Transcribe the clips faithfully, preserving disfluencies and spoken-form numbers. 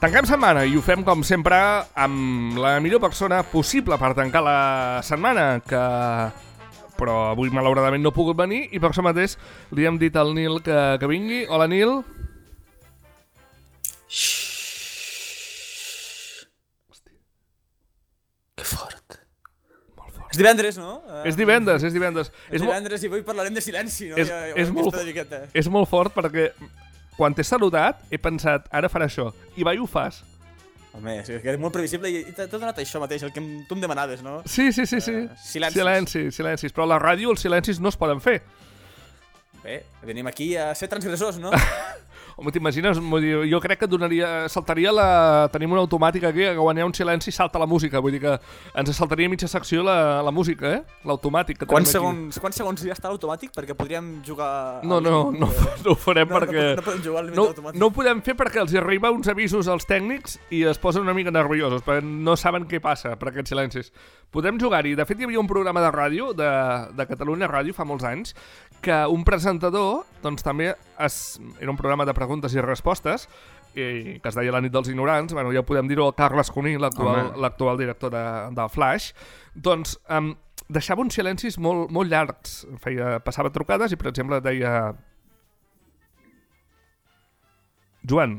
Tanquem setmana i ho fem, com sempre, amb la millor persona possible per tancar la setmana, que... però avui malauradament no ha pogut venir i per això mateix li hem dit al Nil que, que vingui. Hola, Nil. Hòstia. Que fort. Molt fort. És divendres, no? Uh, és divendres, és divendres. És, és divendres molt... i avui parlarem de silenci, no? És, ja, ja, és, molt, és molt fort perquè quan t'he saludat he pensat, ara farà això, i va i ho fas. Home, és que és molt previsible i t'ha donat això mateix, el que tu em demanaves, no? Sí, sí, sí, sí. Uh, silencis. Silencis, silencis. Però a la ràdio els silencis no es poden fer. Bé, venim aquí a ser transgressors, no? Home, t'imagines? Jo crec que donaria, saltaria la... Tenim una automàtica aquí, que quan hi ha un silenci salta la música. Vull dir que ens saltaria mitja secció la, la música, eh? L'automàtic que quants tenim segons, aquí. Quants segons ja està l'automàtic? Perquè podríem jugar... No, no, no, no ho farem no, perquè... No, no podem jugar al límit no, automàtic. no ho podem fer perquè els arriba uns avisos als tècnics i es posen una mica nerviosos, perquè no saben què passa per aquests silencis. Podem jugar-hi. De fet, hi havia un programa de ràdio, de, de Catalunya Ràdio, fa molts anys, que un presentador, doncs també es, era un programa de preguntes i respostes, i, que es deia La nit dels ignorants, bueno, ja podem dir-ho al Carles Cuní, l'actual director de, de Flash, doncs um, deixava uns silencis molt, molt llargs. Feia, passava trucades i, per exemple, deia... Joan.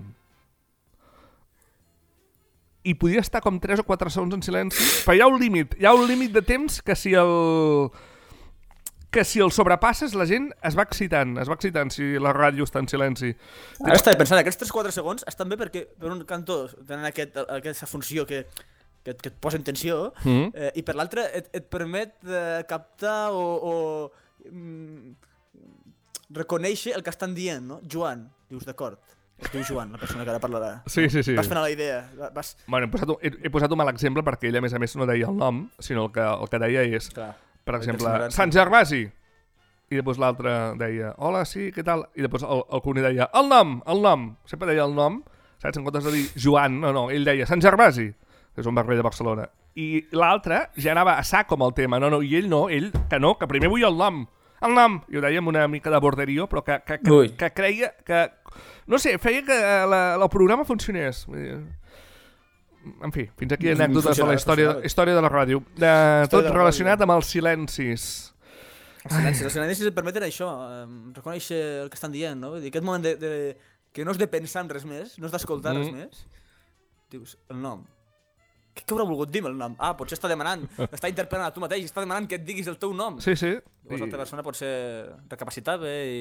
I podia estar com tres o quatre segons en silenci, però hi ha un límit, hi ha un límit de temps que si el... que si el sobrepasses la gent es va excitant, es va excitant si la ràdio està en silenci. Ara estava pensant, aquests tres o quatre segons estan bé perquè per un cantó tenen aquest, aquesta funció que, que, que et posa en tensió mm. eh, i per l'altre et, et permet eh, captar o, o mm, reconèixer el que estan dient, no? Joan, dius d'acord. Es diu Joan, la persona que ara parlarà. Sí, sí, sí. Vas fent la idea. Vas... Bueno, he posat, un, he, he posat un mal exemple perquè ell, a més a més, no deia el nom, sinó el que, el que deia és... Clar. Per exemple, Sant Gervasi. I després l'altre deia, hola, sí, què tal? I després el, el Cuní deia, el nom, el nom. Sempre deia el nom, saps? En comptes de dir Joan, no, no, ell deia Sant Gervasi, que és un barri de Barcelona. I l'altre ja anava a sac com el tema, no, no, i ell no, ell que no, que primer vull el nom. El nom. I ho deia amb una mica de borderio, però que, que, que, que creia que... No sé, feia que la, el programa funcionés. En fi, fins aquí anècdotes de la història, història de la ràdio. De, tot relacionat amb els silencis. Els silencis, els silencis et permeten això, eh, reconèixer el que estan dient, no? Vull dir, aquest moment de, de, que no és de pensar en res més, no és d'escoltar mm. res més. Dius, el nom. Què, què haurà volgut dir el nom? Ah, potser està demanant, està interpel·lant a tu mateix, està demanant que et diguis el teu nom. Sí, sí. Llavors l'altra persona pot ser recapacitada i...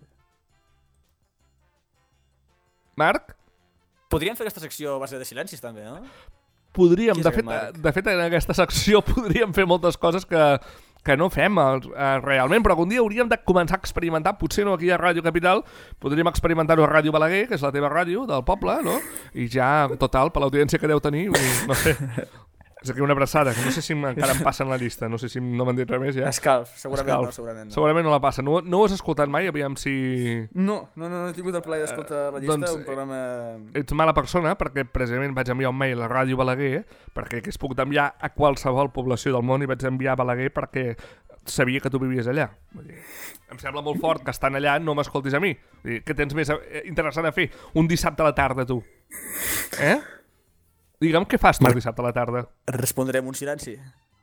Marc? Podríem fer aquesta secció a base de silencis, també, no? Podríem. De fet, de fet, en aquesta secció podríem fer moltes coses que, que no fem eh, realment, però algun dia hauríem de començar a experimentar, potser no aquí a Ràdio Capital, podríem experimentar-ho a Ràdio Balaguer, que és la teva ràdio del poble, no? I ja, total, per l'audiència que deu tenir, no sé... És aquí una abraçada, que no sé si encara em passen la llista, no sé si no m'han dit res més ja. Escalf, segurament Escalf. no, segurament no. Segurament no la passa. No, no ho has escoltat mai? Aviam si... No, no, no, no he tingut el plaer d'escoltar la llista, doncs, un programa... Ets mala persona, perquè precisament vaig enviar un mail a Ràdio Balaguer perquè hagués pogut enviar a qualsevol població del món i vaig enviar a Balaguer perquè sabia que tu vivies allà. Vull dir, em sembla molt fort que estan allà no m'escoltis a mi. Vull dir, què tens més interessant a fer un dissabte a la tarda, tu? Eh? Digue'm què fas tu el dissabte a la tarda. Respondrem un silenci.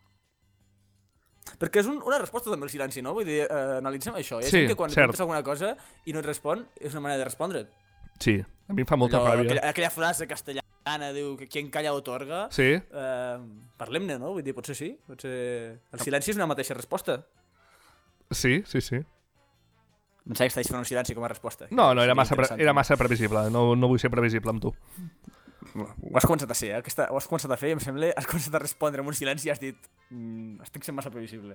Perquè és un, una resposta també el silenci, no? Vull dir, eh, analitzem això. Sí, que quan cert. preguntes alguna cosa i no et respon, és una manera de respondre. Sí, a mi em fa molta Allò, ràbia. Aquella, aquella frase castellana, diu que quien calla otorga. Sí. Eh, Parlem-ne, no? Vull dir, potser sí. Potser... El silenci és una mateixa resposta. Sí, sí, sí. Em sembla que estàs fent un silenci com a resposta. No, no, era massa, pre era massa previsible. No, no vull ser previsible amb tu. Ho has començat a ser, eh? Aquesta, ho has començat a fer i em sembla has començat a respondre amb un silenci i has dit mm, estic sent massa previsible.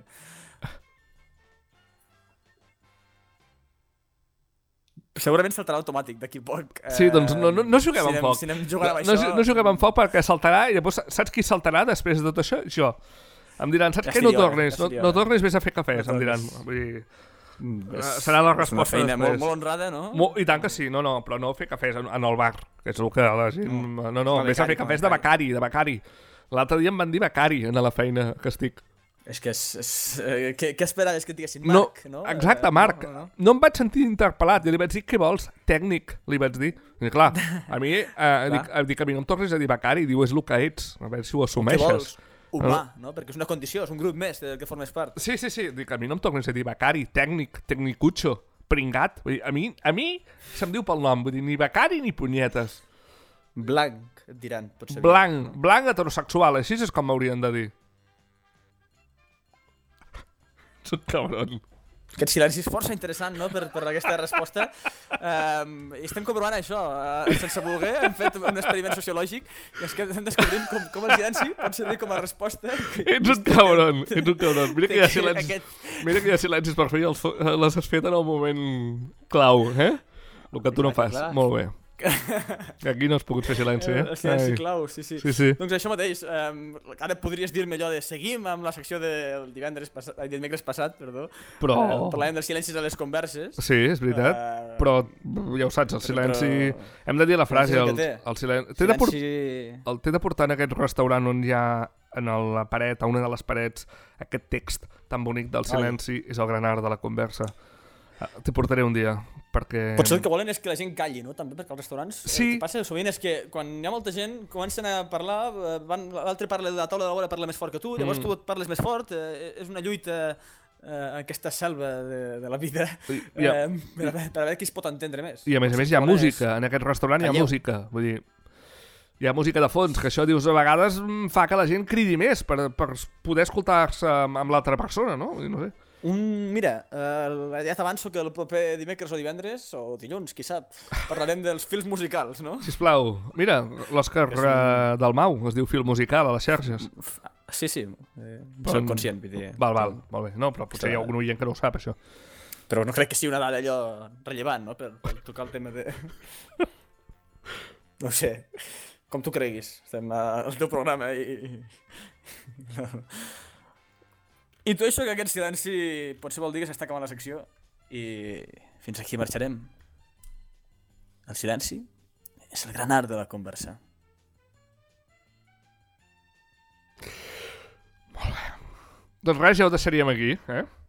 Segurament saltarà automàtic d'aquí poc. Sí, doncs no, no, no juguem si amb foc. Si anem jugant amb no, això... no, no juguem amb foc perquè saltarà i llavors saps qui saltarà després de tot això? Jo. Em diran, saps ja què? No tornis, no, no tornis, vés a fer cafès, no em diran. Vull dir... És, serà la resposta és una feina després. molt, molt honrada, no? Molt, I tant que sí, no, no, però no fer cafès en, en el bar, que és el que la gent... No, no, no vés a fer cafès de becari, de becari. L'altre dia em van dir becari a la feina que estic. És que és... és eh, què, què esperaves que et diguessin? Marc, no? no? Exacte, Marc. No, no, no. no em vaig sentir interpel·lat. Jo li vaig dir, què vols? Tècnic, li vaig dir. I clar, a mi, eh, dic, dic, a mi no em tornis a dir becari, diu, és el que ets. A veure si ho assumeixes. Què vols? Humà, no? no? Perquè és una condició, és un grup més del que formes part. Sí, sí, sí. Dic, a mi no em tornis a dir becari, tècnic, tecnicucho, pringat. Vull dir, a mi, a mi se'm diu pel nom. Vull dir, ni becari ni punyetes. Blanc, et diran. Potser blanc, no? Blanc heterosexual. Així és com m'haurien de dir. Són cabron. Aquest silenci és força interessant, no?, per, per aquesta resposta. Um, I estem comprovant això. Uh, sense voler, hem fet un experiment sociològic i és que estem descobrint com, com el silenci pot servir com a resposta. Ets un cabron, ets un cabron. Mira que hi ha silencis, Aquest... mira que hi ha silencis per fer i els, les has fet en el moment clau, eh? El que tu no fas. Clar. Molt bé. Aquí no has pogut fer silenci, eh? El silenci Ai. Clau, sí, sí, sí, sí. Doncs això mateix, um, ara podries dir-me allò de seguim amb la secció del divendres passat, el dimecres passat, perdó. Però... Uh, parlàvem dels silencis a les converses. Sí, és veritat, uh, però ja ho saps, el silenci... Però... Hem de dir la frase, el, el, el silenci... Té de, port... el té de portar en aquest restaurant on hi ha en la paret, a una de les parets, aquest text tan bonic del silenci Ai. És el gran art de la conversa. T'hi portaré un dia, perquè... Potser el que volen és que la gent calli, no? També, perquè als restaurants sí. El que passa sovint és que quan hi ha molta gent comencen a parlar, van, l'altre parla de la taula de la vora, parla més fort que tu, llavors mm. tu et parles més fort, eh, és una lluita, eh, aquesta selva de, de la vida, yeah. eh, per, a, per a veure qui es pot entendre més. I a més a més hi ha música, és... en aquest restaurant Calleu. Hi ha música, vull dir... Hi ha música de fons, que això dius a vegades fa que la gent cridi més per, per poder escoltar-se amb, amb l'altra persona, no? No sé. Un, mira, uh, ja t'avanço que el proper dimecres o divendres, o dilluns, qui sap, parlarem dels films musicals, no? Sisplau, mira, l'Òscar un... uh, Dalmau es diu film musical a les xarxes. Sí, sí, eh, però... soc conscient, vull dir. Val, val, molt bé. No, però potser hi ha algun oient que no ho sap, això. Però no crec que sigui una dada allò rellevant, no?, per, per tocar el tema de... No sé, com tu creguis, estem al teu programa i... No. I tu això que aquest silenci potser vol dir que s'està acabant la secció i fins aquí marxarem. El silenci és el gran art de la conversa. Molt bé. Doncs res, ja ho deixaríem aquí, eh?